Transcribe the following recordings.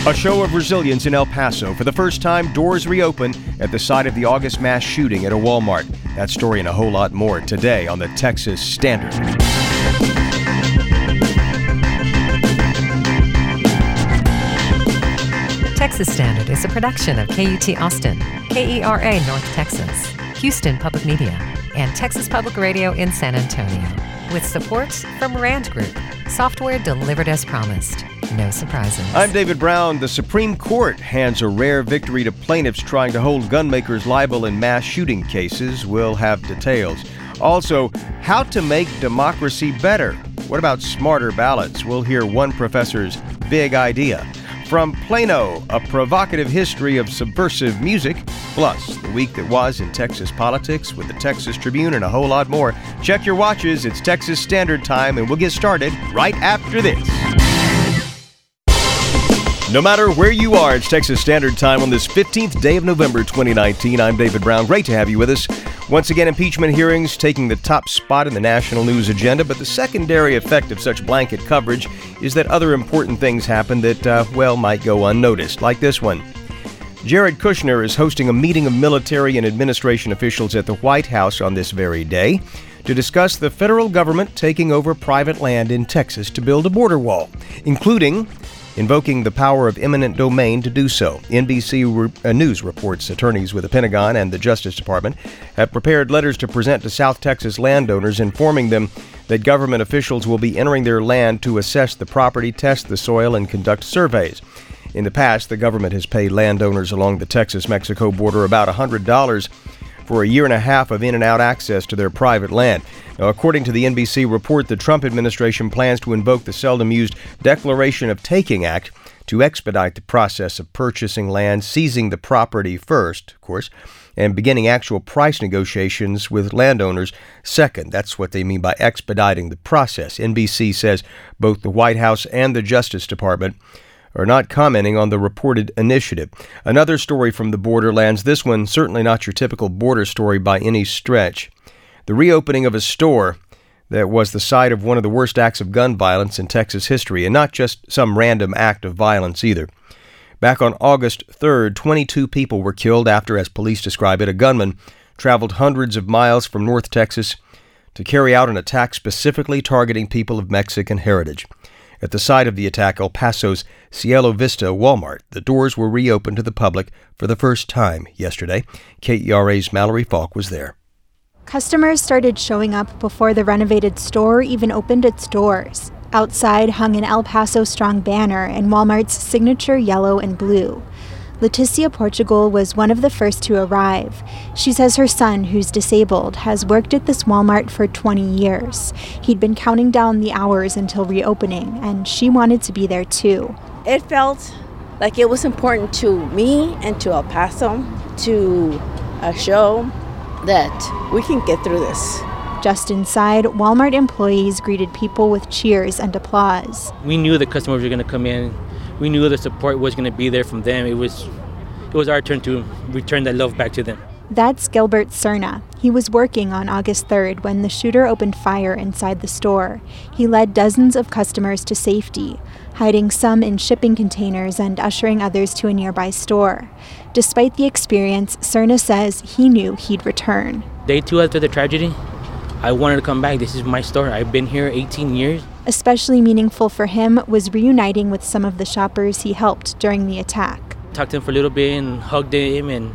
A show of resilience in El Paso. For the first time, doors reopen at the site of the August mass shooting at a Walmart. That story and a whole lot more today on the Texas Standard. Texas Standard is a production of KUT Austin, KERA North Texas, Houston Public Media, and Texas Public Radio in San Antonio. With support from Rand Group, software delivered as promised. No surprises. I'm David Brown. The Supreme Court hands a rare victory to plaintiffs trying to hold gunmakers liable in mass shooting cases. We'll have details. Also, how to make democracy better. What about smarter ballots? We'll hear one professor's big idea. From Plano, a provocative history of subversive music, plus the week that was in Texas politics with the Texas Tribune and a whole lot more. Check your watches. It's Texas Standard Time, and we'll get started right after this. No matter where you are, it's Texas Standard Time on this 15th day of November 2019. I'm David Brown. Great to have you with us. Once again, impeachment hearings taking the top spot in the national news agenda, but the secondary effect of such blanket coverage is that other important things happen that, might go unnoticed, like this one. Jared Kushner is hosting a meeting of military and administration officials at the White House on this very day to discuss the federal government taking over private land in Texas to build a border wall, including invoking the power of eminent domain to do so. NBC News reports attorneys with the Pentagon and the Justice Department have prepared letters to present to South Texas landowners informing them that government officials will be entering their land to assess the property, test the soil, and conduct surveys. In the past, the government has paid landowners along the Texas-Mexico border about $100 for a year and a half of in and out access to their private land. Now, according to the NBC report, the Trump administration plans to invoke the seldom-used Declaration of Taking Act to expedite the process of purchasing land, seizing the property first, of course, and beginning actual price negotiations with landowners second. That's what they mean by expediting the process. NBC says both the White House and the Justice Department are not commenting on the reported initiative. Another story from the borderlands, this one certainly not your typical border story by any stretch. The reopening of a store that was the site of one of the worst acts of gun violence in Texas history, and not just some random act of violence either. Back on August 3rd, 22 people were killed after, as police describe it, a gunman traveled hundreds of miles from North Texas to carry out an attack specifically targeting people of Mexican heritage. At the site of the attack, El Paso's Cielo Vista Walmart, the doors were reopened to the public for the first time yesterday. KERA's Mallory Falk was there. Customers started showing up before the renovated store even opened its doors. Outside hung an El Paso Strong banner and Walmart's signature yellow and blue. Leticia Portugal was one of the first to arrive. She says her son, who's disabled, has worked at this Walmart for 20 years. He'd been counting down the hours until reopening, and she wanted to be there too. It felt like it was important to me and to El Paso to show that we can get through this. Just inside, Walmart employees greeted people with cheers and applause. We knew the customers were going to come in. We knew the support was going to be there from them. It was our turn to return that love back to them. That's Gilbert Cerna. He was working on August 3rd when the shooter opened fire inside the store. He led dozens of customers to safety, hiding some in shipping containers and ushering others to a nearby store. Despite the experience, Cerna says he knew he'd return. Day 2 after the tragedy, I wanted to come back. This is my store. I've been here 18 years. Especially meaningful for him was reuniting with some of the shoppers he helped during the attack. Talked to him for a little bit and hugged him, and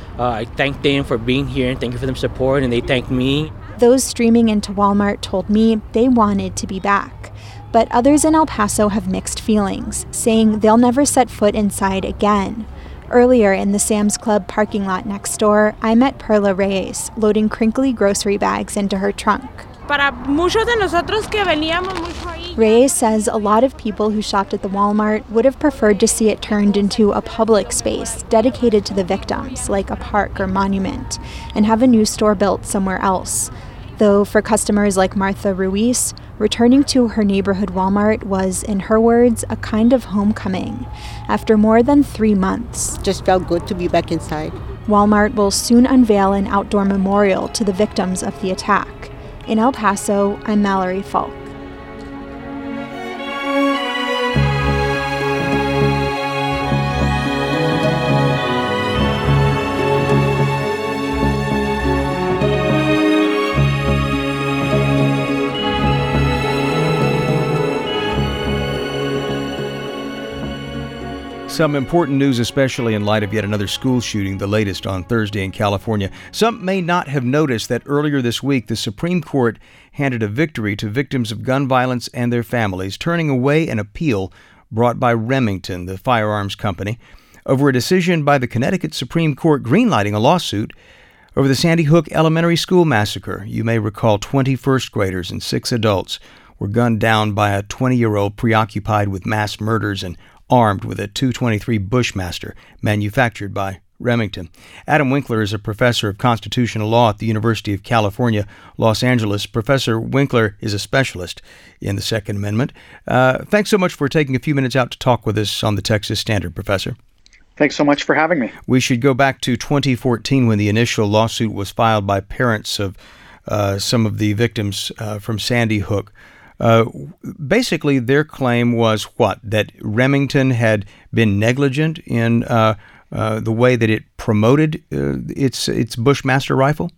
I thanked them for being here and thank you for their support, and they thanked me. Those streaming into Walmart told me they wanted to be back. But others in El Paso have mixed feelings, saying they'll never set foot inside again. Earlier in the Sam's Club parking lot next door, I met Perla Reyes, loading crinkly grocery bags into her trunk. Reyes says a lot of people who shopped at the Walmart would have preferred to see it turned into a public space dedicated to the victims, like a park or monument, and have a new store built somewhere else. Though for customers like Martha Ruiz, returning to her neighborhood Walmart was, in her words, a kind of homecoming. After more than 3 months, just felt good to be back inside. Walmart will soon unveil an outdoor memorial to the victims of the attack. In El Paso, I'm Mallory Falk. Some important news, especially in light of yet another school shooting, the latest on Thursday in California. Some may not have noticed that earlier this week, the Supreme Court handed a victory to victims of gun violence and their families, turning away an appeal brought by Remington, the firearms company, over a decision by the Connecticut Supreme Court greenlighting a lawsuit over the Sandy Hook Elementary School massacre. You may recall 20 first graders and 6 adults were gunned down by a 20-year-old preoccupied with mass murders and armed with a .223 Bushmaster manufactured by Remington. Adam Winkler is a professor of constitutional law at the University of California, Los Angeles. Professor Winkler is a specialist in the Second Amendment. Thanks so much for taking a few minutes out to talk with us on the Texas Standard, Professor. Thanks so much for having me. We should go back to 2014 when the initial lawsuit was filed by parents of some of the victims from Sandy Hook. Basically, their claim was what? That Remington had been negligent in the way that it promoted its Bushmaster rifle?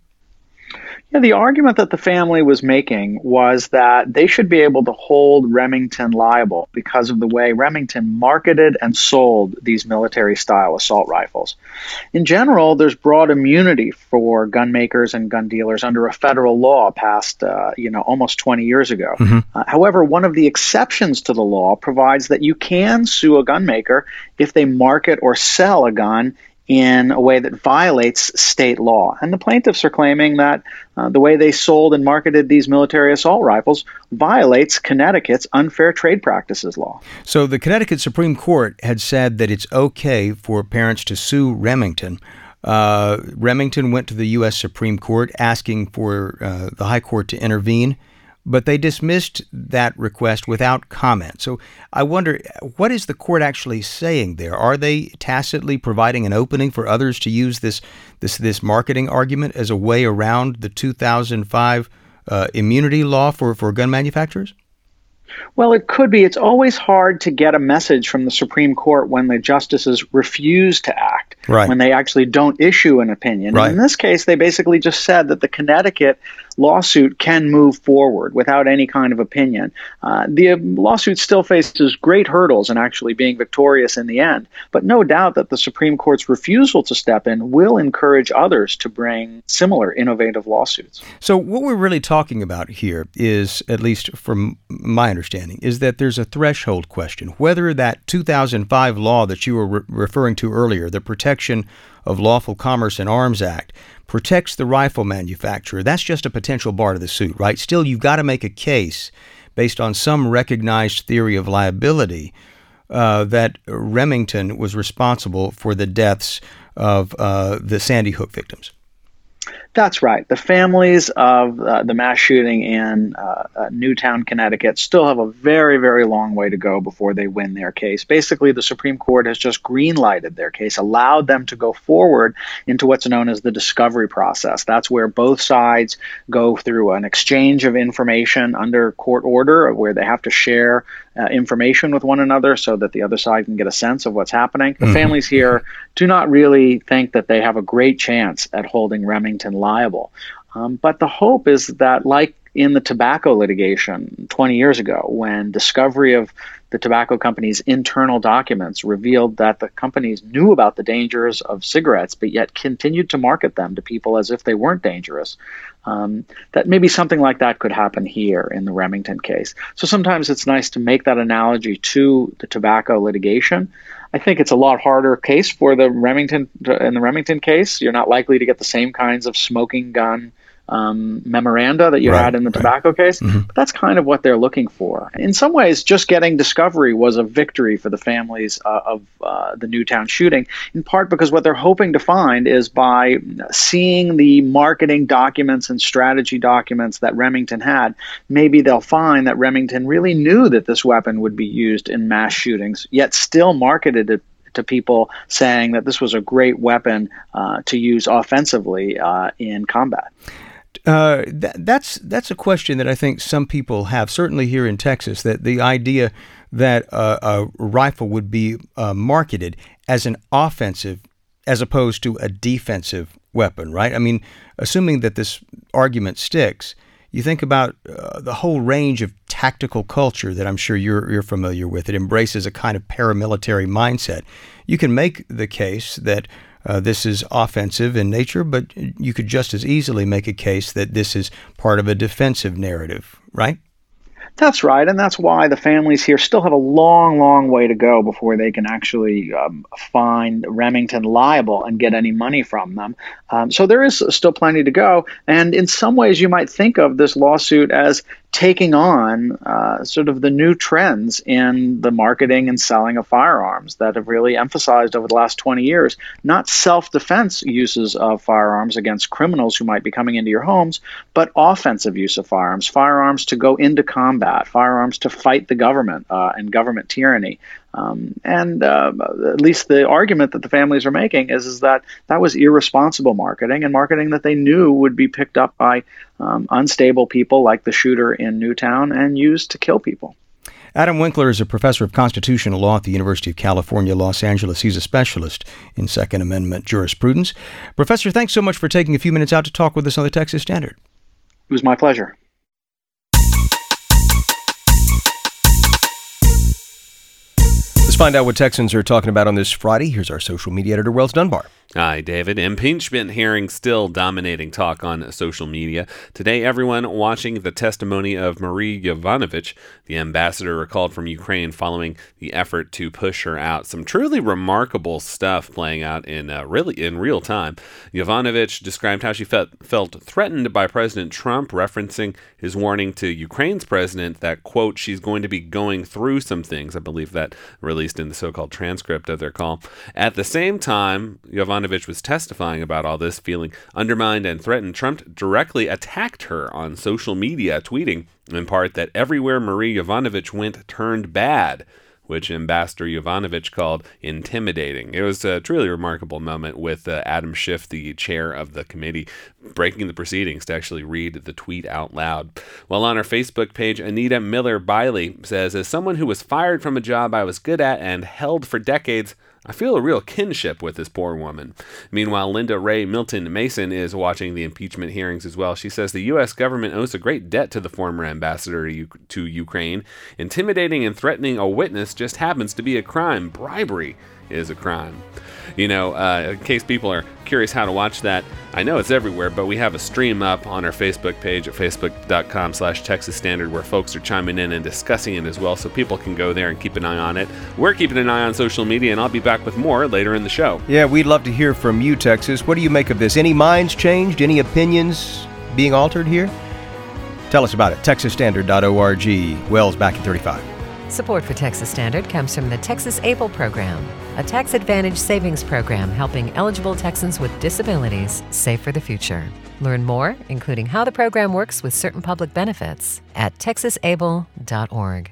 Yeah, the argument that the family was making was that they should be able to hold Remington liable because of the way Remington marketed and sold these military-style assault rifles. In general, there's broad immunity for gun makers and gun dealers under a federal law passed, almost 20 years ago. Mm-hmm. However, one of the exceptions to the law provides that you can sue a gun maker if they market or sell a gun in a way that violates state law. And the plaintiffs are claiming that the way they sold and marketed these military assault rifles violates Connecticut's unfair trade practices law. So the Connecticut Supreme Court had said that it's okay for parents to sue Remington. Remington went to the U.S. Supreme Court asking for the High Court to intervene, but they dismissed that request without comment. So I wonder, what is the court actually saying there? Are they tacitly providing an opening for others to use this marketing argument as a way around the 2005 immunity law for gun manufacturers? Well, it could be. It's always hard to get a message from the Supreme Court when the justices refuse to act, right, when they actually don't issue an opinion. Right. And in this case, they basically just said that the Connecticut lawsuit can move forward without any kind of opinion. The lawsuit still faces great hurdles in actually being victorious in the end, but no doubt that the Supreme Court's refusal to step in will encourage others to bring similar innovative lawsuits. So what we're really talking about here is, at least from my understanding, is that there's a threshold question, whether that 2005 law that you were referring to earlier, the Protection of Lawful Commerce in Arms Act, protects the rifle manufacturer. That's just a potential bar to the suit, right? Still, you've got to make a case based on some recognized theory of liability that Remington was responsible for the deaths of the Sandy Hook victims. That's right. The families of the mass shooting in Newtown, Connecticut still have a very, very long way to go before they win their case. Basically, the Supreme Court has just green-lighted their case, allowed them to go forward into what's known as the discovery process. That's where both sides go through an exchange of information under court order, where they have to share information with one another so that the other side can get a sense of what's happening. The families here do not really think that they have a great chance at holding Remington liable. But the hope is that, like in the tobacco litigation 20 years ago, when discovery of the tobacco company's internal documents revealed that the companies knew about the dangers of cigarettes, but yet continued to market them to people as if they weren't dangerous, that maybe something like that could happen here in the Remington case. So sometimes it's nice to make that analogy to the tobacco litigation. I think it's a lot harder case for the Remington case. You're not likely to get the same kinds of smoking gun memoranda that you had in the tobacco case. But that's kind of what they're looking for. In some ways, just getting discovery was a victory for the families of the Newtown shooting, in part because what they're hoping to find is by seeing the marketing documents and strategy documents that Remington had, maybe they'll find that Remington really knew that this weapon would be used in mass shootings, yet still marketed it to people, saying that this was a great weapon to use offensively in combat. That's a question that I think some people have, certainly here in Texas, that the idea that a rifle would be marketed as an offensive as opposed to a defensive weapon, right? I mean, assuming that this argument sticks, you think about the whole range of tactical culture that I'm sure you're familiar with. It embraces a kind of paramilitary mindset. You can make the case that this is offensive in nature, but you could just as easily make a case that this is part of a defensive narrative, right? That's right, and that's why the families here still have a long, long way to go before they can actually find Remington liable and get any money from them. So there is still plenty to go, and in some ways you might think of this lawsuit as taking on sort of the new trends in the marketing and selling of firearms that have really emphasized over the last 20 years, not self-defense uses of firearms against criminals who might be coming into your homes, but offensive use of firearms to go into combat, firearms to fight the government and government tyranny. At least the argument that the families are making is that was irresponsible marketing, and marketing that they knew would be picked up by unstable people like the shooter in Newtown and used to kill people. Adam Winkler is a professor of constitutional law at the University of California, Los Angeles. He's a specialist in Second Amendment jurisprudence. Professor, thanks so much for taking a few minutes out to talk with us on the Texas Standard. It was my pleasure. Let's find out what Texans are talking about on this Friday. Here's our social media editor, Wells Dunbar. Hi, David. Impeachment hearings still dominating talk on social media. Today, everyone watching the testimony of Marie Yovanovitch, the ambassador recalled from Ukraine following the effort to push her out. Some truly remarkable stuff playing out in real time. Yovanovitch described how she felt threatened by President Trump, referencing his warning to Ukraine's president that, quote, she's going to be going through some things. I believe that released in the so-called transcript of their call. At the same time, Yovanovitch was testifying about all this, feeling undermined and threatened. Trump directly attacked her on social media, tweeting in part that everywhere Marie Yovanovitch went turned bad, which Ambassador Yovanovitch called intimidating. It was a truly remarkable moment with Adam Schiff, the chair of the committee, breaking the proceedings to actually read the tweet out loud. While on her Facebook page, Anita Miller Biley says, as someone who was fired from a job I was good at and held for decades, I feel a real kinship with this poor woman. Meanwhile, Linda Ray Milton Mason is watching the impeachment hearings as well. She says the U.S. government owes a great debt to the former ambassador to Ukraine. Intimidating and threatening a witness just happens to be a crime. Bribery is a crime. You know, in case people are curious how to watch that, I know it's everywhere, but we have a stream up on our Facebook page at facebook.com/Texas Standard where folks are chiming in and discussing it as well, so people can go there and keep an eye on it. We're keeping an eye on social media, and I'll be back with more later in the show. Yeah, we'd love to hear from you, Texas. What do you make of this? Any minds changed? Any opinions being altered here? Tell us about it. TexasStandard.org. Wells back in 35. Support for Texas Standard comes from the Texas ABLE program, a tax advantage savings program helping eligible Texans with disabilities save for the future. Learn more, including how the program works with certain public benefits, at texasable.org.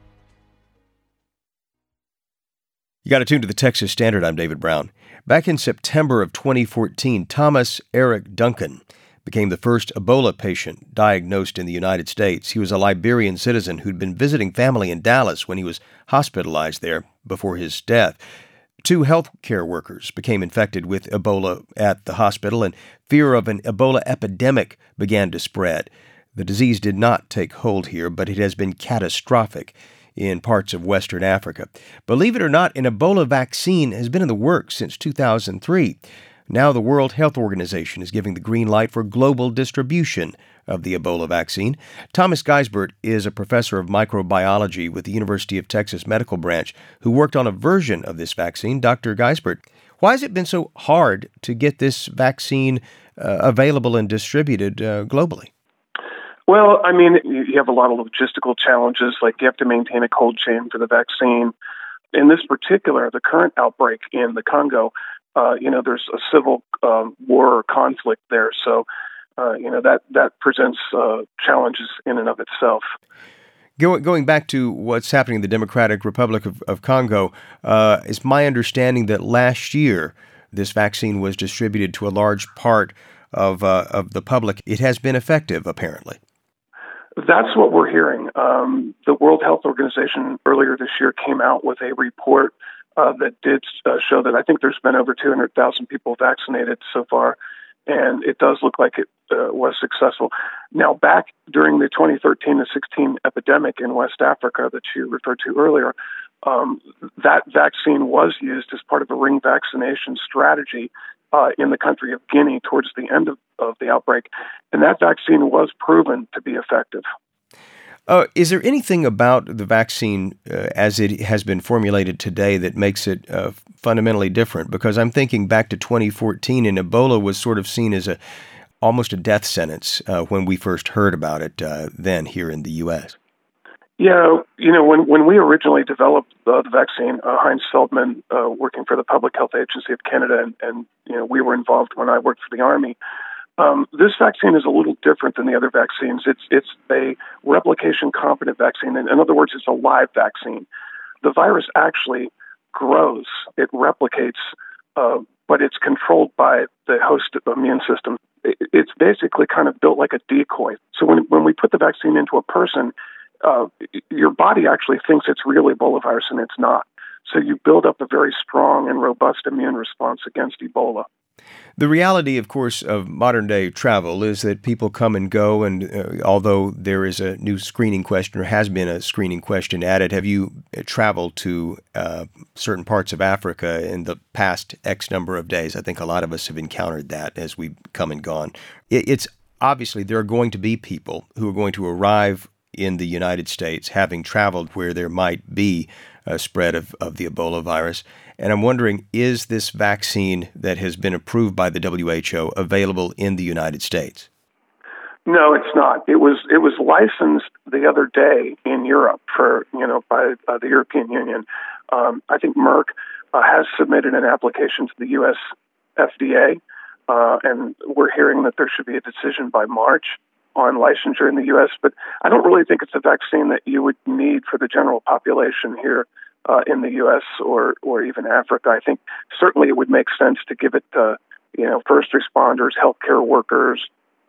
You got to tune to the Texas Standard. I'm David Brown. Back in September of 2014, Thomas Eric Duncan became the first Ebola patient diagnosed in the United States. He was a Liberian citizen who'd been visiting family in Dallas when he was hospitalized there before his death. 2 healthcare workers became infected with Ebola at the hospital, and fear of an Ebola epidemic began to spread. The disease did not take hold here, but it has been catastrophic in parts of Western Africa. Believe it or not, an Ebola vaccine has been in the works since 2003. Now the World Health Organization is giving the green light for global distribution of the Ebola vaccine. Thomas Geisbert is a professor of microbiology with the University of Texas Medical Branch who worked on a version of this vaccine. Dr. Geisbert, why has it been so hard to get this vaccine available and distributed globally? Well, I mean, you have a lot of logistical challenges, like you have to maintain a cold chain for the vaccine. In this particular, the current outbreak in the Congo, there's a civil war or conflict there. So, that presents challenges in and of itself. Going back to what's happening in the Democratic Republic of Congo, it's my understanding that last year this vaccine was distributed to a large part of the public. It has been effective, apparently. That's what we're hearing. The World Health Organization earlier this year came out with a report that did show that I think there's been over 200,000 people vaccinated so far and it does look like it was successful. Now, back during the 2013 to 16 epidemic in West Africa that you referred to earlier, that vaccine was used as part of a ring vaccination strategy in the country of Guinea towards the end of the outbreak, and that vaccine was proven to be effective. Is there anything about the vaccine as it has been formulated today that makes it fundamentally different? Because I'm thinking back to 2014, and Ebola was sort of seen as almost a death sentence when we first heard about it then here in the U.S. Yeah, when we originally developed the vaccine, Heinz Feldman, working for the Public Health Agency of Canada, and we were involved when I worked for the Army. This vaccine is a little different than the other vaccines. It's a replication-competent vaccine. In other words, it's a live vaccine. The virus actually grows. It replicates, but it's controlled by the host immune system. It's basically kind of built like a decoy. So when we put the vaccine into a person, your body actually thinks it's real Ebola virus, and it's not. So you build up a very strong and robust immune response against Ebola. The reality, of course, of modern-day travel is that people come and go, and although there is a new screening question, or has been a screening question added, have you traveled to certain parts of Africa in the past X number of days? I think a lot of us have encountered that as we've come and gone. It's obviously there are going to be people who are going to arrive in the United States having traveled where there might be a spread of the Ebola virus. And I'm wondering, is this vaccine that has been approved by the WHO available in the United States? No, it's not. It was licensed the other day in Europe by the European Union. I think Merck has submitted an application to the U.S. FDA, and we're hearing that there should be a decision by March on licensure in the U.S., but I don't really think it's a vaccine that you would need for the general population here in the U.S. or even Africa. I think certainly it would make sense to give it to first responders, healthcare workers,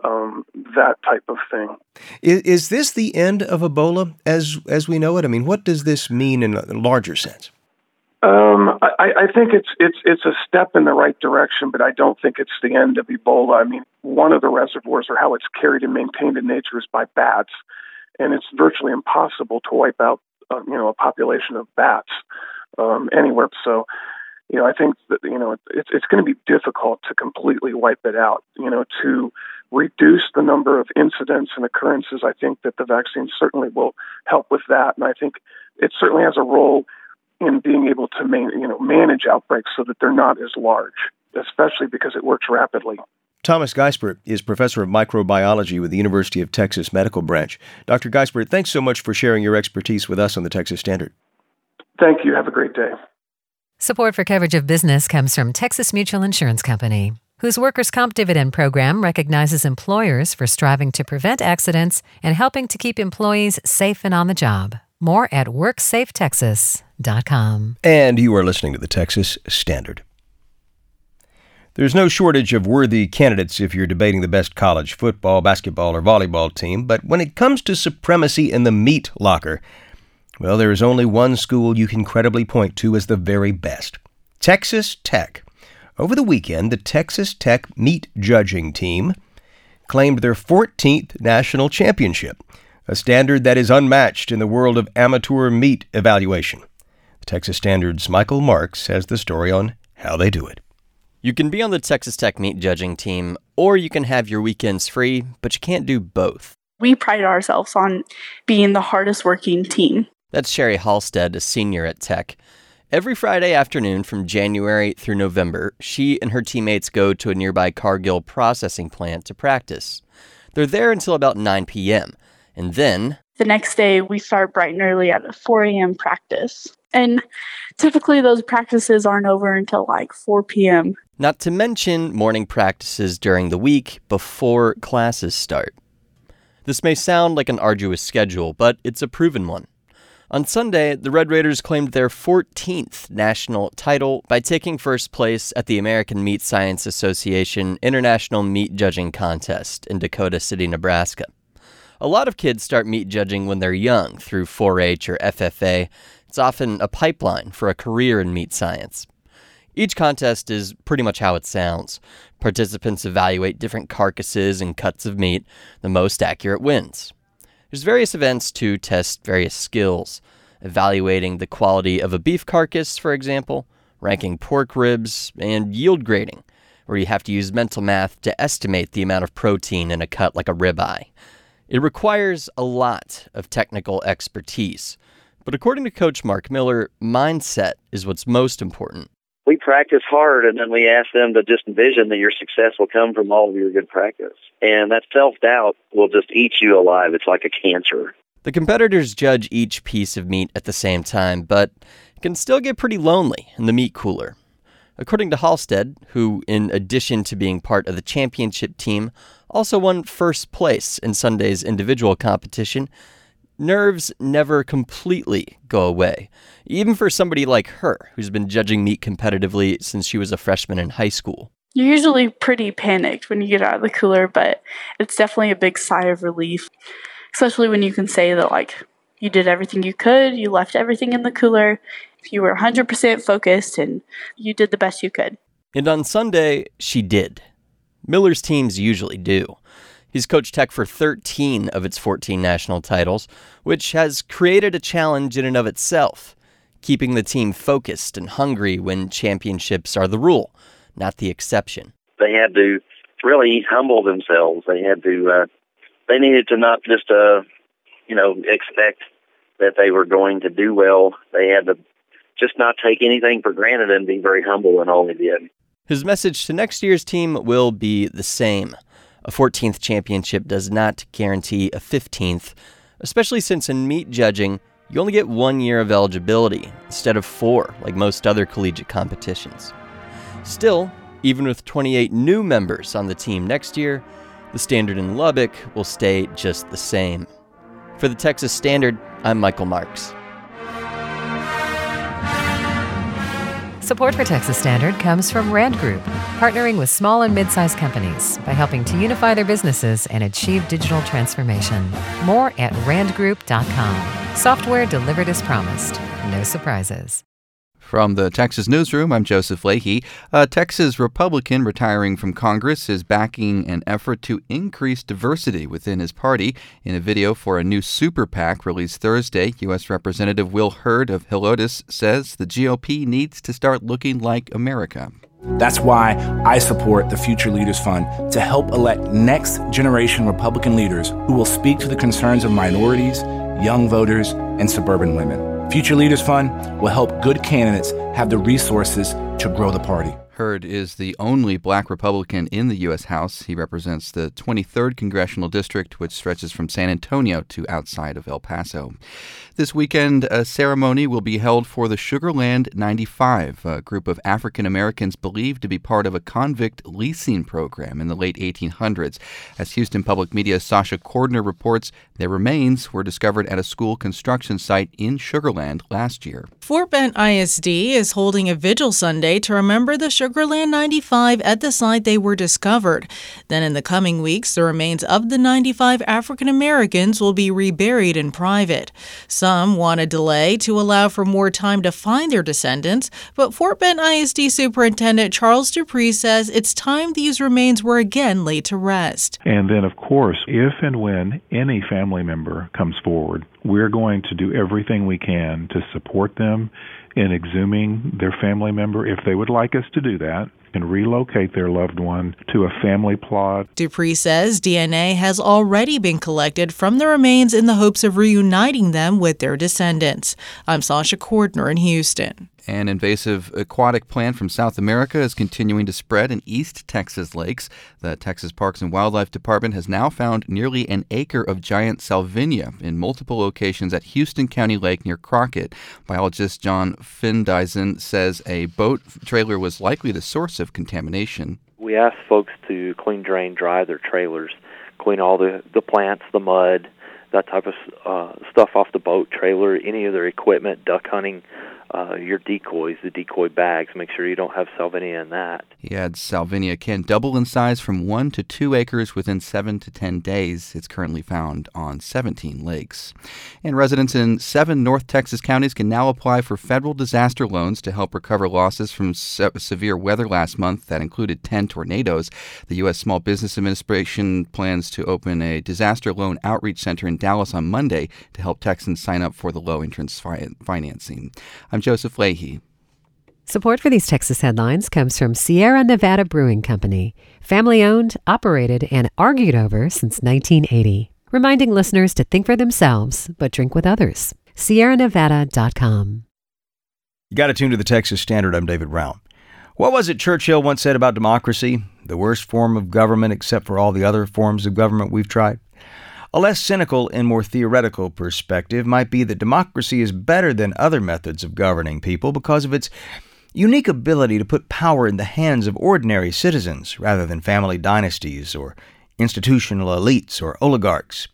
that type of thing. Is this the end of Ebola as we know it? I mean, what does this mean in a larger sense? I think it's a step in the right direction, but I don't think it's the end of Ebola. I mean, one of the reservoirs, or how it's carried and maintained in nature, is by bats, and it's virtually impossible to wipe out a population of bats anywhere. So, I think that it's going to be difficult to completely wipe it out. To reduce the number of incidents and occurrences, I think that the vaccine certainly will help with that, and I think it certainly has a role in being able to manage outbreaks so that they're not as large, especially because it works rapidly. Thomas Geisbert is professor of microbiology with the University of Texas Medical Branch. Dr. Geisbert, thanks so much for sharing your expertise with us on the Texas Standard. Thank you. Have a great day. Support for coverage of business comes from Texas Mutual Insurance Company, whose workers' comp dividend program recognizes employers for striving to prevent accidents and helping to keep employees safe and on the job. More at WorkSafeTexas.com. And you are listening to the Texas Standard. There's no shortage of worthy candidates if you're debating the best college football, basketball, or volleyball team, but when it comes to supremacy in the meat locker, well, there is only one school you can credibly point to as the very best: Texas Tech. Over the weekend, the Texas Tech meat judging team claimed their 14th national championship, a standard that is unmatched in the world of amateur meat evaluation. The Texas Standard's Michael Marks has the story on how they do it. You can be on the Texas Tech meat judging team, or you can have your weekends free, but you can't do both. We pride ourselves on being the hardest working team. That's Sherry Halstead, a senior at Tech. Every Friday afternoon from January through November, she and her teammates go to a nearby Cargill processing plant to practice. They're there until about 9 p.m., and then the next day we start bright and early at a 4 a.m. practice. And typically those practices aren't over until like 4 p.m. Not to mention morning practices during the week before classes start. This may sound like an arduous schedule, but it's a proven one. On Sunday, the Red Raiders claimed their 14th national title by taking first place at the American Meat Science Association International Meat Judging Contest in Dakota City, Nebraska. A lot of kids start meat judging when they're young through 4-H or FFA. It's often a pipeline for a career in meat science. Each contest is pretty much how it sounds. Participants evaluate different carcasses and cuts of meat. The most accurate wins. There's various events to test various skills, evaluating the quality of a beef carcass, for example, ranking pork ribs, and yield grading, where you have to use mental math to estimate the amount of protein in a cut like a ribeye. It requires a lot of technical expertise, but according to Coach Mark Miller, mindset is what's most important. We practice hard, and then we ask them to just envision that your success will come from all of your good practice. And that self-doubt will just eat you alive. It's like a cancer. The competitors judge each piece of meat at the same time, but it can still get pretty lonely in the meat cooler. According to Halstead, who, in addition to being part of the championship team, also won first place in Sunday's individual competition, nerves never completely go away, even for somebody like her, who's been judging meat competitively since she was a freshman in high school. You're usually pretty panicked when you get out of the cooler, but it's definitely a big sigh of relief, especially when you can say that, like, you did everything you could, you left everything in the cooler, you were 100% focused, and you did the best you could. And on Sunday, she did. Miller's teams usually do. He's coached Tech for 13 of its 14 national titles, which has created a challenge in and of itself, keeping the team focused and hungry when championships are the rule, not the exception. They had to really humble themselves. They had to, they needed to not just, expect that they were going to do well. They had to just not take anything for granted and be very humble in all they did. His message to next year's team will be the same. A 14th championship does not guarantee a 15th, especially since in meat judging, you only get 1 year of eligibility instead of 4, like most other collegiate competitions. Still, even with 28 new members on the team next year, the standard in Lubbock will stay just the same. For the Texas Standard, I'm Michael Marks. Support for Texas Standard comes from Rand Group, partnering with small and mid-sized companies by helping to unify their businesses and achieve digital transformation. More at randgroup.com. Software delivered as promised. No surprises. From the Texas Newsroom, I'm Joseph Leahy. A Texas Republican retiring from Congress is backing an effort to increase diversity within his party. In a video for a new super PAC released Thursday, U.S. Representative Will Hurd of Helotes says the GOP needs to start looking like America. That's why I support the Future Leaders Fund to help elect next generation Republican leaders who will speak to the concerns of minorities, young voters, and suburban women. Future Leaders Fund will help good candidates have the resources to grow the party. Hurd is the only black Republican in the U.S. House. He represents the 23rd Congressional District, which stretches from San Antonio to outside of El Paso. This weekend, a ceremony will be held for the Sugar Land 95, a group of African Americans believed to be part of a convict leasing program in the late 1800s. As Houston Public Media's Sasha Cordner reports, their remains were discovered at a school construction site in Sugar Land last year. Fort Bend ISD is holding a vigil Sunday to remember the Sugar Land 95 at the site they were discovered. Then in the coming weeks, the remains of the 95 African Americans will be reburied in private. Some want a delay to allow for more time to find their descendants, but Fort Bend ISD Superintendent Charles Dupree says it's time these remains were again laid to rest. And then, of course, if and when any family member comes forward, we're going to do everything we can to support them in exhuming their family member, if they would like us to do that, and relocate their loved one to a family plot. Dupree says DNA has already been collected from the remains in the hopes of reuniting them with their descendants. I'm Sasha Cordner in Houston. An invasive aquatic plant from South America is continuing to spread in East Texas lakes. The Texas Parks and Wildlife Department has now found nearly an acre of giant salvinia in multiple locations at Houston County Lake near Crockett. Biologist John Findeisen says a boat trailer was likely the source of contamination. We asked folks to clean, drain, dry their trailers, clean all the plants, the mud, that type of stuff off the boat trailer, any of their equipment, duck hunting, your decoys, the decoy bags. Make sure you don't have salvinia in that. He adds salvinia can double in size from 1 to 2 acres within 7 to 10 days. It's currently found on 17 lakes. And residents in 7 North Texas counties can now apply for federal disaster loans to help recover losses from severe weather last month that included 10 tornadoes. The U.S. Small Business Administration plans to open a disaster loan outreach center in Dallas on Monday to help Texans sign up for the low-interest financing. I'm Joseph Leahy. Support for these Texas headlines comes from Sierra Nevada Brewing Company, family-owned, operated, and argued over since 1980. Reminding listeners to think for themselves, but drink with others. SierraNevada.com. You got to tune to the Texas Standard. I'm David Brown. What was it Churchill once said about democracy? The worst form of government except for all the other forms of government we've tried? A less cynical and more theoretical perspective might be that democracy is better than other methods of governing people because of its unique ability to put power in the hands of ordinary citizens rather than family dynasties or institutional elites or oligarchs.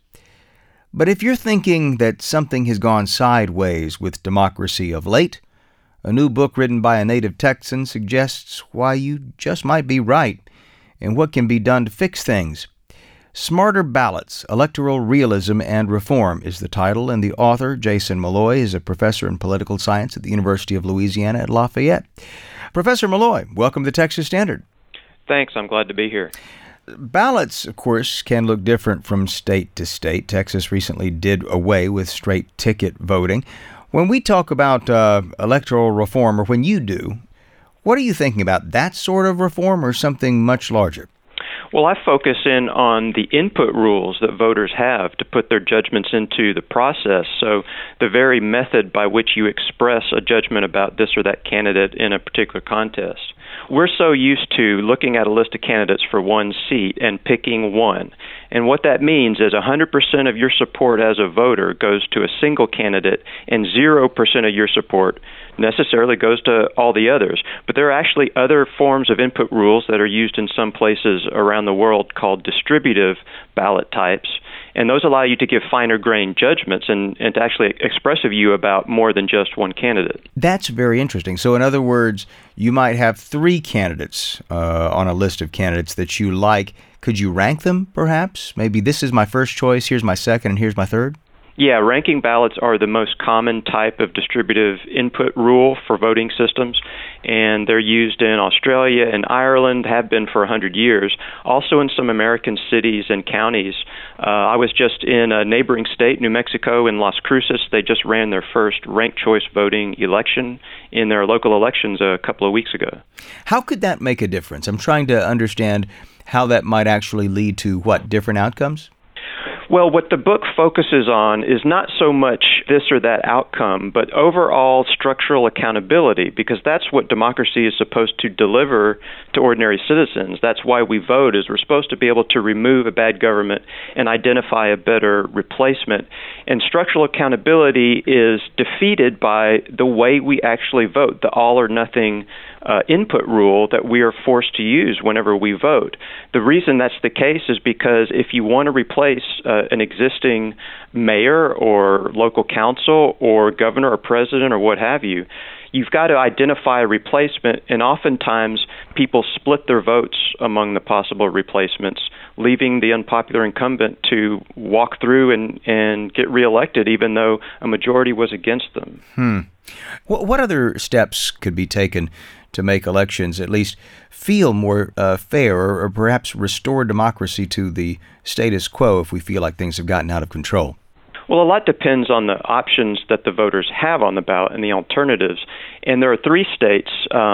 But if you're thinking that something has gone sideways with democracy of late, a new book written by a native Texan suggests why you just might be right and what can be done to fix things. Smarter Ballots, Electoral Realism and Reform is the title, and the author, Jason Molloy, is a professor in political science at the University of Louisiana at Lafayette. Professor Molloy, welcome to the Texas Standard. Thanks. I'm glad to be here. Ballots, of course, can look different from state to state. Texas recently did away with straight ticket voting. When we talk about electoral reform, or when you do, what are you thinking about? That sort of reform or something much larger? Well, I focus in on the input rules that voters have to put their judgments into the process. So the very method by which you express a judgment about this or that candidate in a particular contest. We're so used to looking at a list of candidates for one seat and picking one. And what that means is 100% of your support as a voter goes to a single candidate and 0% of your support necessarily goes to all the others. But there are actually other forms of input rules that are used in some places around the world called distributive ballot types. And those allow you to give finer-grained judgments and to actually express a view about more than just one candidate. That's very interesting. So in other words, you might have 3 candidates on a list of candidates that you like. Could you rank them, perhaps? Maybe this is my first choice, here's my second, and here's my third? Yeah, ranking ballots are the most common type of distributive input rule for voting systems, and they're used in Australia and Ireland, have been for 100 years, also in some American cities and counties. I was just in a neighboring state, New Mexico, in Las Cruces. They just ran their first ranked choice voting election in their local elections a couple of weeks ago. How could that make a difference? I'm trying to understand how that might actually lead to, different outcomes? Well, what the book focuses on is not so much this or that outcome, but overall structural accountability, because that's what democracy is supposed to deliver to ordinary citizens. That's why we vote, is we're supposed to be able to remove a bad government and identify a better replacement. And structural accountability is defeated by the way we actually vote, the all or nothing input rule that we are forced to use whenever we vote. The reason that's the case is because if you want to replace an existing mayor or local council or governor or president or what have you, you've got to identify a replacement, and oftentimes people split their votes among the possible replacements, leaving the unpopular incumbent to walk through and get reelected even though a majority was against them. What other steps could be taken to make elections at least feel more fair, or perhaps restore democracy to the status quo if we feel like things have gotten out of control? Well, a lot depends on the options that the voters have on the ballot and the alternatives. And there are 3 states,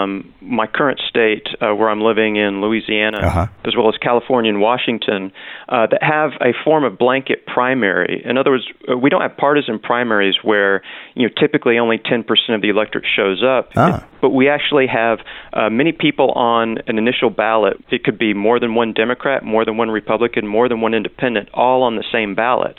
my current state where I'm living in Louisiana, as well as California and Washington, that have a form of blanket primary. In other words, we don't have partisan primaries where typically only 10% of the electorate shows up. But we actually have many people on an initial ballot. It could be more than one Democrat, more than one Republican, more than one independent, all on the same ballot.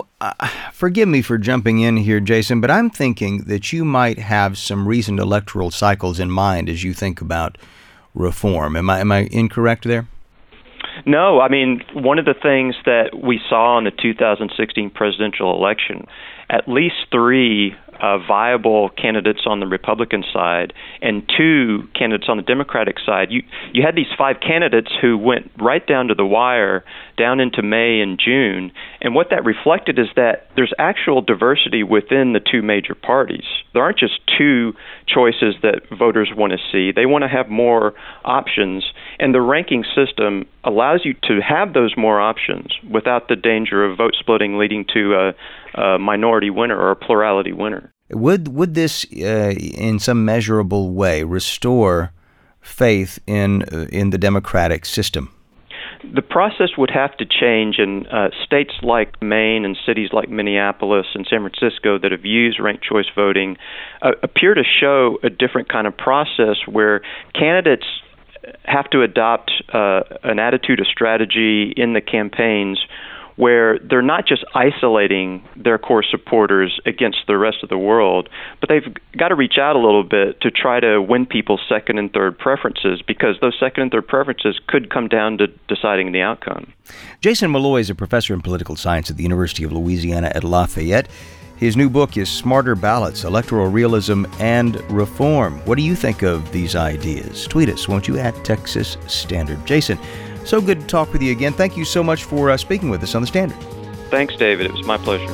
Forgive me for jumping in here, Jason, but I'm thinking that you might have some recent electoral cycles in mind as you think about reform. Am I incorrect there? No, I mean, one of the things that we saw in the 2016 presidential election, at least 3 viable candidates on the Republican side and 2 candidates on the Democratic side. You had these 5 candidates who went right down to the wire, down into May and June, and what that reflected is that there's actual diversity within the 2 major parties. There aren't just 2 choices that voters want to see. They want to have more options, and the ranking system allows you to have those more options without the danger of vote splitting leading to a minority winner or a plurality winner. Would this, in some measurable way, restore faith in the democratic system? The process would have to change in states like Maine and cities like Minneapolis and San Francisco that have used ranked choice voting appear to show a different kind of process where candidates have to adopt an attitude, a strategy in the campaigns where they're not just isolating their core supporters against the rest of the world, but they've got to reach out a little bit to try to win people's second and third preferences, because those second and third preferences could come down to deciding the outcome. Jason Molloy is a professor in political science at the University of Louisiana at Lafayette. His new book is Smarter Ballots, Electoral Realism and Reform. What do you think of these ideas? Tweet us, won't you, at Texas Standard. Jason, so good to talk with you again. Thank you so much for speaking with us on The Standard. Thanks, David. It was my pleasure.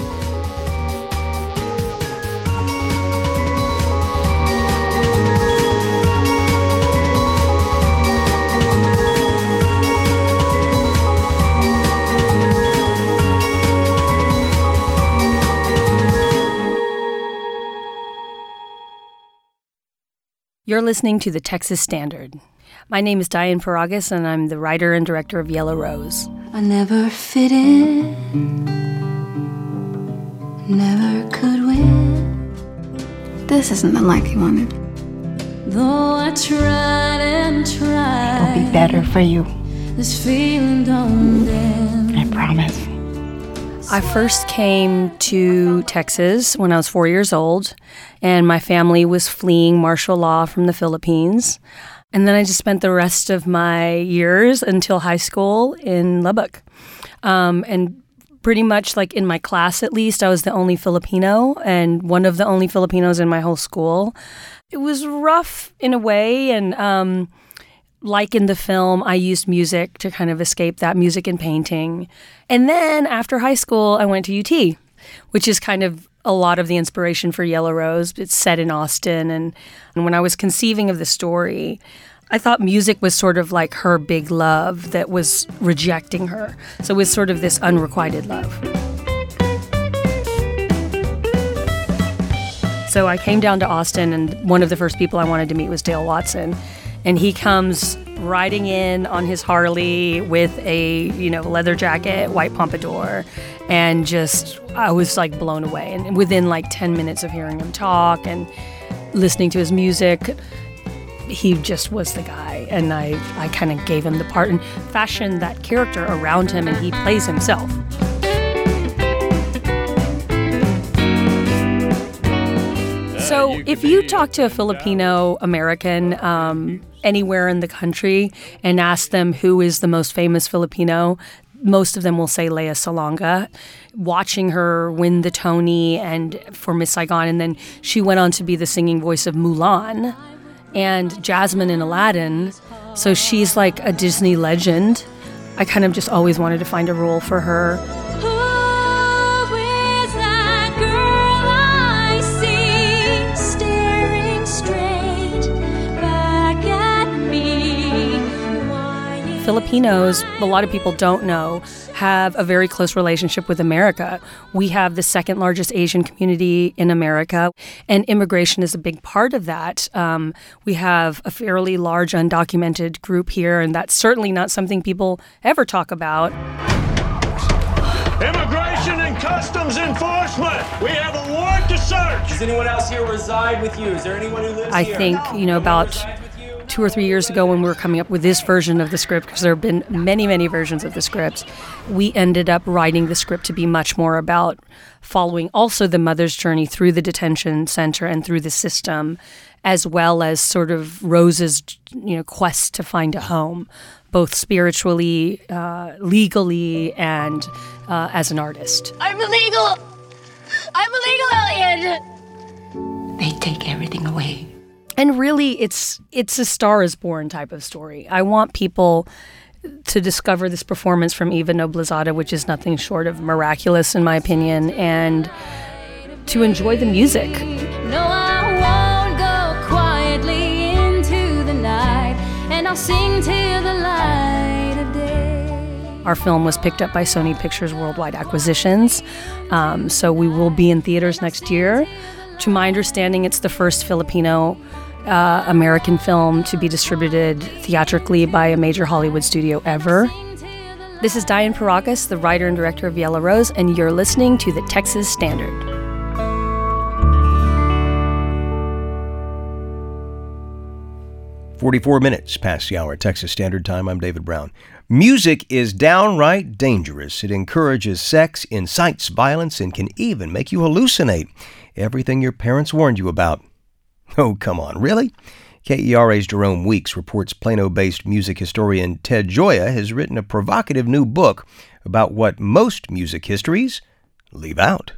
You're listening to the Texas Standard. My name is Diane Paragas, and I'm the writer and director of Yellow Rose. I never fit in, never could win. This isn't the life you wanted. Though I tried and tried, it'll be better for you. This feeling don't end. I promise. I first came to Texas when I was 4 years old, and my family was fleeing martial law from the Philippines. And then I just spent the rest of my years until high school in Lubbock. And pretty much, like in my class at least, I was the only Filipino and one of the only Filipinos in my whole school. It was rough in a way, and like in the film, I used music to kind of escape that, music and painting. And then after high school, I went to UT, which is kind of a lot of the inspiration for Yellow Rose. It's set in Austin, and when I was conceiving of the story, I thought music was sort of like her big love that was rejecting her. So it was sort of this unrequited love. So I came down to Austin, and one of the first people I wanted to meet was Dale Watson. And he comes riding in on his Harley with a, leather jacket, white pompadour, and I was like blown away. And within like 10 minutes of hearing him talk and listening to his music, he just was the guy. And I kind of gave him the part and fashioned that character around him, and he plays himself. So if you talk to a Filipino American anywhere in the country and ask them who is the most famous Filipino, most of them will say Lea Salonga. Watching her win the Tony and for Miss Saigon, and then she went on to be the singing voice of Mulan and Jasmine in Aladdin. So she's like a Disney legend. I kind of just always wanted to find a role for her. Filipinos, a lot of people don't know, have a very close relationship with America. We have the second largest Asian community in America, and immigration is a big part of that. We have a fairly large undocumented group here, and that's certainly not something people ever talk about. Immigration and Customs Enforcement! We have a warrant to search! Does anyone else here reside with you? Is there anyone who lives here? I think, about 2 or 3 years ago when we were coming up with this version of the script, because there have been many, many versions of the script, we ended up writing the script to be much more about following also the mother's journey through the detention center and through the system, as well as sort of Rose's, quest to find a home, both spiritually, legally, and as an artist. I'm illegal, alien. They take everything away. And really, it's a Star is Born type of story. I want people to discover this performance from Eva Noblezada, which is nothing short of miraculous, in my opinion, and to enjoy the music. No, I won't go quietly into the night, and I'll sing till the light of day. Our film was picked up by Sony Pictures Worldwide Acquisitions, so we will be in theaters next year. To my understanding, it's the first Filipino American film to be distributed theatrically by a major Hollywood studio ever. This is Diane Paracas, the writer and director of Yellow Rose, and you're listening to the Texas Standard. "44 minutes past the hour, Texas Standard Time. I'm David Brown. Music is downright dangerous. It encourages sex, incites violence, and can even make you hallucinate. Everything your parents warned you about. Oh, come on, really? KERA's Jerome Weeks reports Plano-based music historian Ted Gioia has written a provocative new book about what most music histories leave out.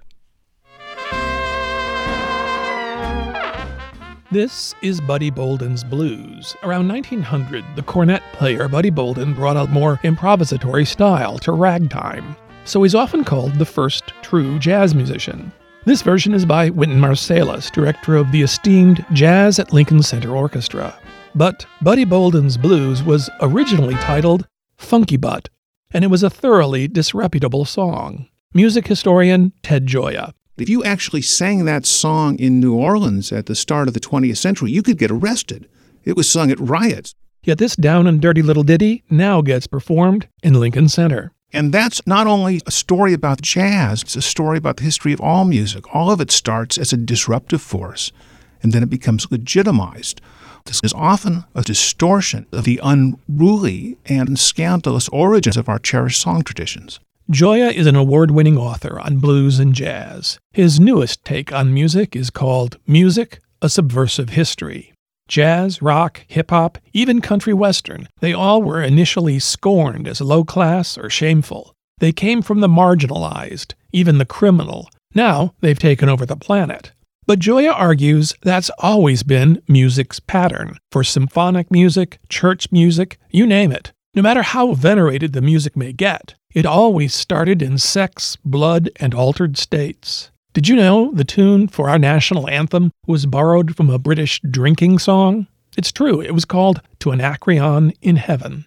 This is Buddy Bolden's Blues. Around 1900, the cornet player Buddy Bolden brought a more improvisatory style to ragtime, so he's often called the first true jazz musician. This version is by Wynton Marsalis, director of the esteemed Jazz at Lincoln Center Orchestra. But Buddy Bolden's Blues was originally titled Funky Butt, and it was a thoroughly disreputable song. Music historian Ted Gioia. If you actually sang that song in New Orleans at the start of the 20th century, you could get arrested. It was sung at riots. Yet this down and dirty little ditty now gets performed in Lincoln Center. And that's not only a story about jazz, it's a story about the history of all music. All of it starts as a disruptive force, and then it becomes legitimized. This is often a distortion of the unruly and scandalous origins of our cherished song traditions. Gioia is an award-winning author on blues and jazz. His newest take on music is called Music, A Subversive History. Jazz, rock, hip-hop, even country western, they all were initially scorned as low-class or shameful. They came from the marginalized, even the criminal. Now they've taken over the planet. But Gioia argues that's always been music's pattern, for symphonic music, church music, you name it. No matter how venerated the music may get, it always started in sex, blood, and altered states. Did you know the tune for our national anthem was borrowed from a British drinking song? It's true, it was called To Anacreon in Heaven.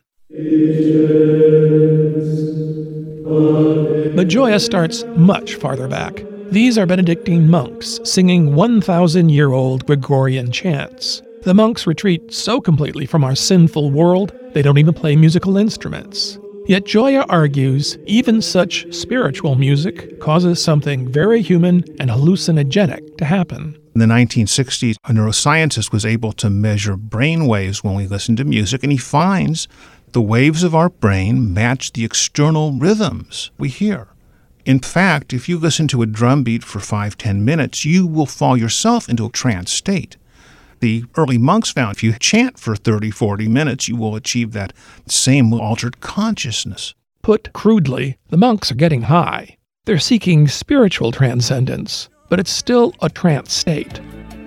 But Gioia starts much farther back. These are Benedictine monks singing 1,000-year-old Gregorian chants. The monks retreat so completely from our sinful world, they don't even play musical instruments. Yet Gioia argues even such spiritual music causes something very human and hallucinogenic to happen. In the 1960s, a neuroscientist was able to measure brain waves when we listen to music, and he finds the waves of our brain match the external rhythms we hear. In fact, if you listen to a drum beat for 5-10 minutes, you will fall yourself into a trance state. The early monks found if you chant for 30-40 minutes, you will achieve that same altered consciousness. Put crudely, the monks are getting high. They're seeking spiritual transcendence, but it's still a trance state.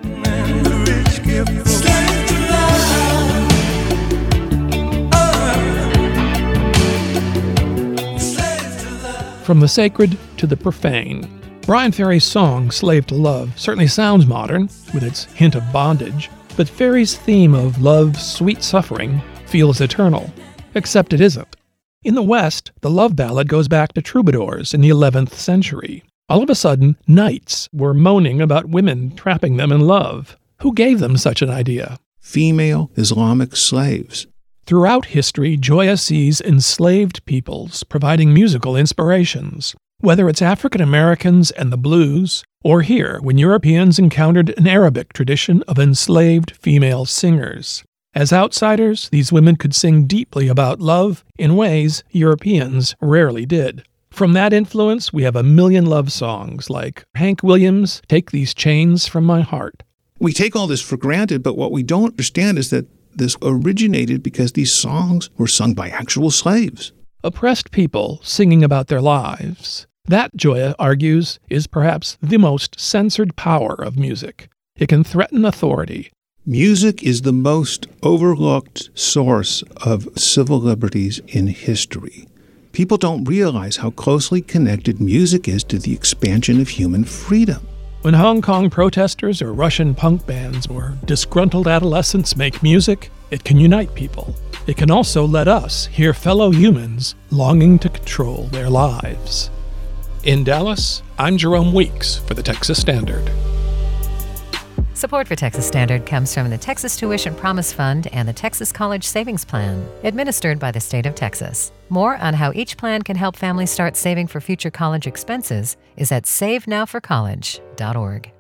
From the sacred to the profane, Bryan Ferry's song, Slave to Love, certainly sounds modern, with its hint of bondage, but Ferry's theme of love's sweet suffering feels eternal, except it isn't. In the West, the love ballad goes back to troubadours in the 11th century. All of a sudden, knights were moaning about women trapping them in love. Who gave them such an idea? Female Islamic slaves. Throughout history, Gioia sees enslaved peoples providing musical inspirations. Whether it's African Americans and the blues, or here when Europeans encountered an Arabic tradition of enslaved female singers. As outsiders, these women could sing deeply about love in ways Europeans rarely did. From that influence, we have a million love songs like Hank Williams' Take These Chains from My Heart. We take all this for granted, but what we don't understand is that this originated because these songs were sung by actual slaves. Oppressed people singing about their lives. That, Gioia argues, is perhaps the most censored power of music. It can threaten authority. Music is the most overlooked source of civil liberties in history. People don't realize how closely connected music is to the expansion of human freedom. When Hong Kong protesters or Russian punk bands or disgruntled adolescents make music, it can unite people. It can also let us hear fellow humans longing to control their lives. In Dallas, I'm Jerome Weeks for the Texas Standard. Support for Texas Standard comes from the Texas Tuition Promise Fund and the Texas College Savings Plan, administered by the state of Texas. More on how each plan can help families start saving for future college expenses is at savenowforcollege.org.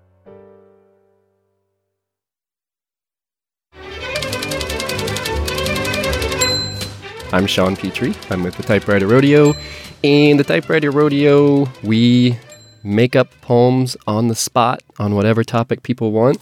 I'm Sean Petrie. I'm with the Typewriter Rodeo. In the Typewriter Rodeo, we make up poems on the spot on whatever topic people want.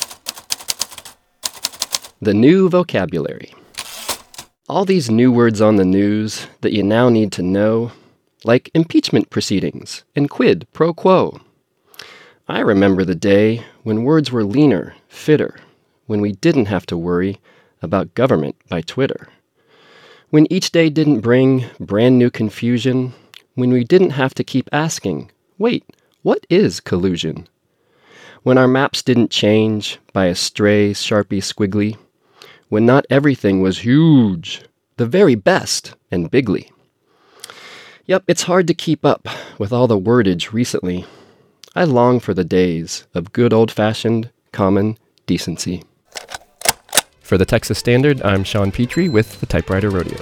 The new vocabulary. All these new words on the news that you now need to know, like impeachment proceedings and quid pro quo. I remember the day when words were leaner, fitter, when we didn't have to worry about government by Twitter. When each day didn't bring brand new confusion, when we didn't have to keep asking, wait, what is collusion? When our maps didn't change by a stray Sharpie squiggly, when not everything was huge, the very best and bigly. Yep, it's hard to keep up with all the wordage recently. I long for the days of good old-fashioned common decency. For the Texas Standard, I'm Sean Petrie with the Typewriter Rodeo.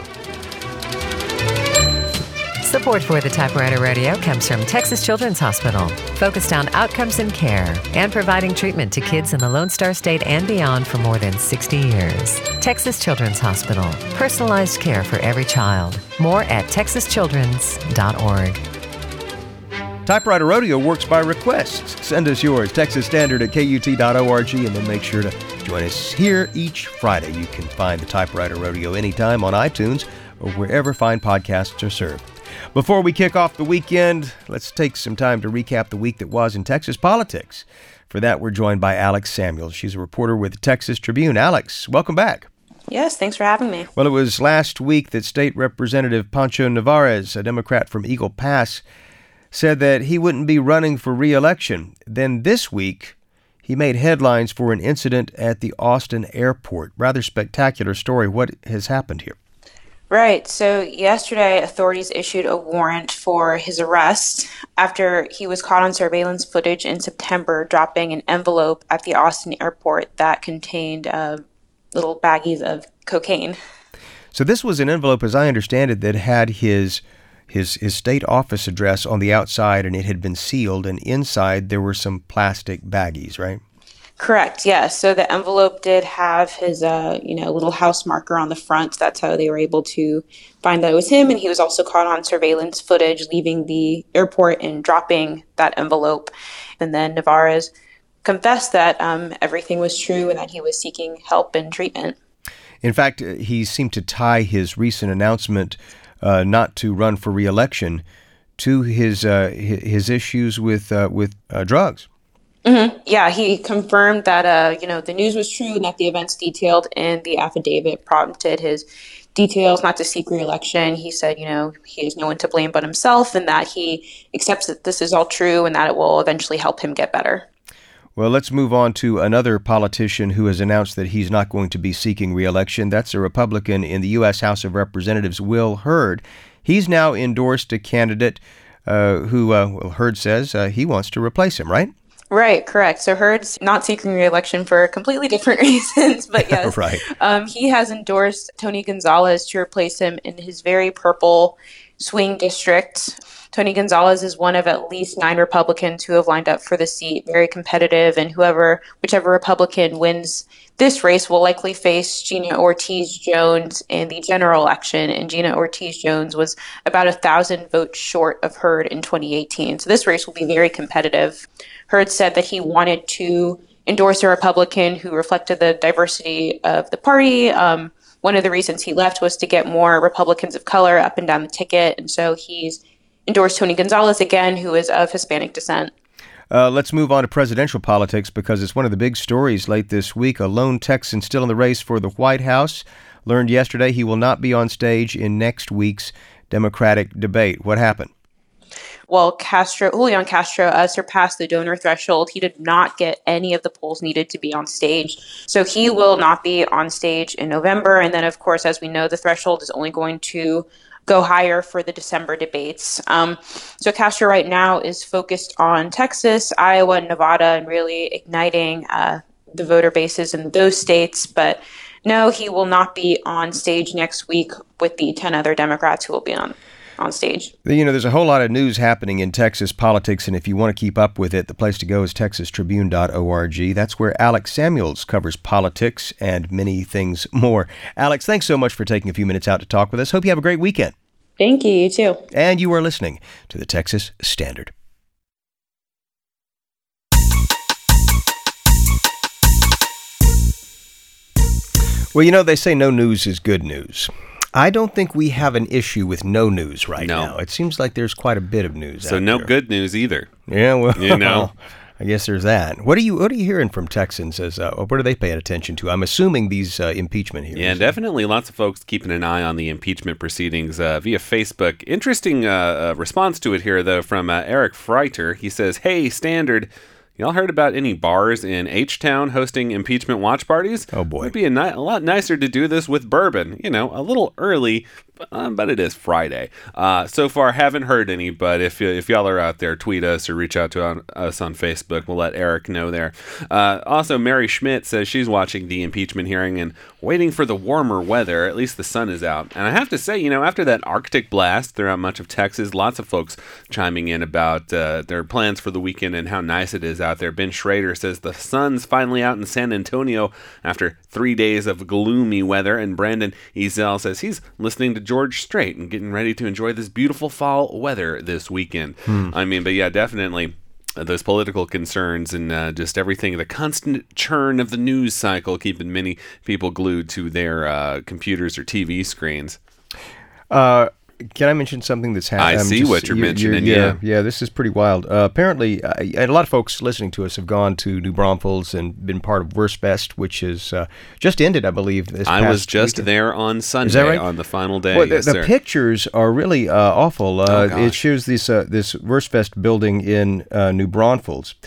Support for the Typewriter Rodeo comes from Texas Children's Hospital, focused on outcomes and care and providing treatment to kids in the Lone Star State and beyond for more than 60 years. Texas Children's Hospital, personalized care for every child. More at texaschildrens.org. Typewriter Rodeo works by request. Send us yours, Texas Standard at KUT.org, and then make sure to join us here each Friday. You can find the Typewriter Rodeo anytime on iTunes or wherever fine podcasts are served. Before we kick off the weekend, let's take some time to recap the week that was in Texas politics. For that, we're joined by Alex Samuels. She's a reporter with the Texas Tribune. Alex, welcome back. Yes, thanks for having me. Well, it was last week that State Representative Pancho Nevarez, a Democrat from Eagle Pass, said that he wouldn't be running for re-election. Then this week, he made headlines for an incident at the Austin airport. Rather spectacular story. What has happened here? Right. So yesterday, authorities issued a warrant for his arrest after he was caught on surveillance footage in September dropping an envelope at the Austin airport that contained little baggies of cocaine. So this was an envelope, as I understand it, that had his state office address on the outside, and it had been sealed, and inside there were some plastic baggies, right? Correct, yes. So the envelope did have his, little house marker on the front. That's how they were able to find that it was him. And he was also caught on surveillance footage leaving the airport and dropping that envelope. And then Nevarez confessed that everything was true and that he was seeking help and treatment. In fact, he seemed to tie his recent announcement not to run for re-election to his issues with drugs. Mm-hmm. Yeah, he confirmed that the news was true and that the events detailed in the affidavit prompted his details not to seek re-election. He said, he has no one to blame but himself, and that he accepts that this is all true and that it will eventually help him get better. Well, let's move on to another politician who has announced that he's not going to be seeking re-election. That's a Republican in the U.S. House of Representatives, Will Hurd. He's now endorsed a candidate who Hurd says he wants to replace him, right? Right, correct. So Hurd's not seeking re-election for completely different reasons, but yes. Right. He has endorsed Tony Gonzalez to replace him in his very purple swing district. Tony Gonzalez is one of at least 9 Republicans who have lined up for the seat, very competitive, and whichever Republican wins this race will likely face Gina Ortiz-Jones in the general election, and Gina Ortiz-Jones was about 1,000 votes short of Hurd in 2018. So this race will be very competitive. Hurd said that he wanted to endorse a Republican who reflected the diversity of the party. One of the reasons he left was to get more Republicans of color up and down the ticket. And so he's endorsed Tony Gonzalez again, who is of Hispanic descent. Let's move on to presidential politics because it's one of the big stories late this week. A lone Texan still in the race for the White House learned yesterday he will not be on stage in next week's Democratic debate. What happened? Well, Julian Castro surpassed the donor threshold. He did not get any of the polls needed to be on stage. So he will not be on stage in November. And then, of course, as we know, the threshold is only going to go higher for the December debates. So Castro right now is focused on Texas, Iowa, and Nevada, and really igniting the voter bases in those states. But no, he will not be on stage next week with the 10 other Democrats who will be on stage. There's a whole lot of news happening in Texas politics, and if you want to keep up with it, the place to go is texastribune.org. That's where Alex Samuels covers politics and many things more. Alex, thanks so much for taking a few minutes out to talk with us. Hope you have a great weekend. Thank you. You too. And you are listening to the Texas Standard. Well, they say no news is good news. I don't think we have an issue with no news right now. It seems like there's quite a bit of news So out no there. Good news either. Yeah, well, I guess there's that. What are you hearing from Texans? What are they paying attention to? I'm assuming these impeachment hearings. Yeah, definitely lots of folks keeping an eye on the impeachment proceedings via Facebook. Interesting response to it here, though, from Eric Freiter. He says, "Hey, Standard, y'all heard about any bars in H-Town hosting impeachment watch parties? Oh, boy. It'd be a lot nicer to do this with bourbon. A little early, but it is Friday. So far, haven't heard any, but if y'all are out there, tweet us or reach out to us on Facebook. We'll let Eric know there. Also, Mary Schmidt says she's watching the impeachment hearing and waiting for the warmer weather. At least the sun is out. And I have to say, after that Arctic blast throughout much of Texas, lots of folks chiming in about their plans for the weekend and how nice it is out there. Ben Schrader says the sun's finally out in San Antonio after 3 days of gloomy weather. And Brandon Ezel says he's listening to George Strait and getting ready to enjoy this beautiful fall weather this weekend. But yeah, definitely those political concerns and just everything, the constant churn of the news cycle, keeping many people glued to their computers or TV screens. Can I mention something that's happened? I see what you're mentioning, yeah. Yeah, this is pretty wild. Apparently, a lot of folks listening to us have gone to New Braunfels and been part of Wurstfest, which is just ended, I believe, this past I was just weekend. there on Sunday, is that right? On the final day. Well, yes, the sir. pictures are really awful. It shows this Wurstfest building in New Braunfels.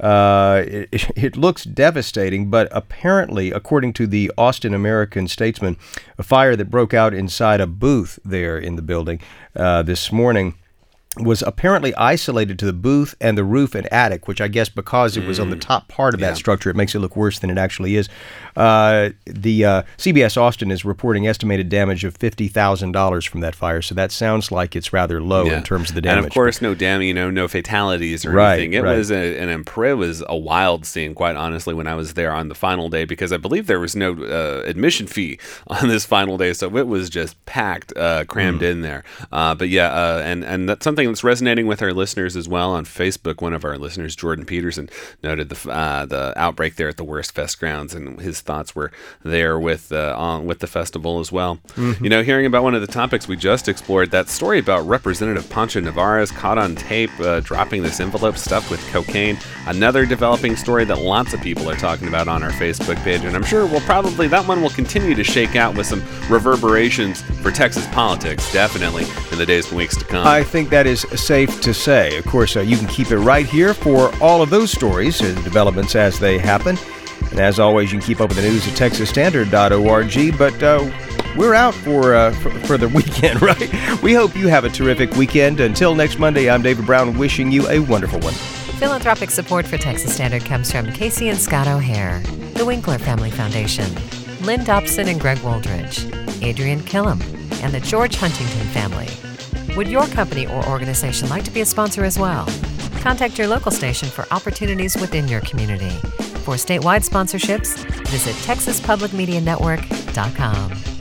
It looks devastating, but apparently, according to the Austin American-Statesman, a fire that broke out inside a booth there in the building this morning was apparently isolated to the booth and the roof and attic, which I guess because it was on the top part of that structure, it makes it look worse than it actually is. The CBS Austin is reporting estimated damage of $50,000 from that fire, so that sounds like it's rather low in terms of the damage. And of course, no damage, no fatalities or anything. It was it was a wild scene, quite honestly, when I was there on the final day, because I believe there was no admission fee on this final day, so it was just packed, crammed in there. But yeah, and that's something that's resonating with our listeners as well on Facebook. One of our listeners, Jordan Peterson, noted the outbreak there at the Wurstfest grounds, and his thoughts were there with the festival as well. Mm-hmm. Hearing about one of the topics we just explored, that story about Representative Pancho Narvaez caught on tape dropping this envelope stuffed with cocaine. Another developing story that lots of people are talking about on our Facebook page, and I'm sure that one will continue to shake out with some reverberations for Texas politics, definitely, in the days and weeks to come. I think that is safe to say. Of course, you can keep it right here for all of those stories and developments as they happen. And as always, you can keep up with the news at texasstandard.org. But we're out for the weekend, right? We hope you have a terrific weekend. Until next Monday, I'm David Brown, wishing you a wonderful one. Philanthropic support for Texas Standard comes from Casey and Scott O'Hare, the Winkler Family Foundation, Lynn Dobson and Greg Woldridge, Adrian Killam, and the George Huntington family. Would your company or organization like to be a sponsor as well? Contact your local station for opportunities within your community. For statewide sponsorships, visit TexasPublicMediaNetwork.com.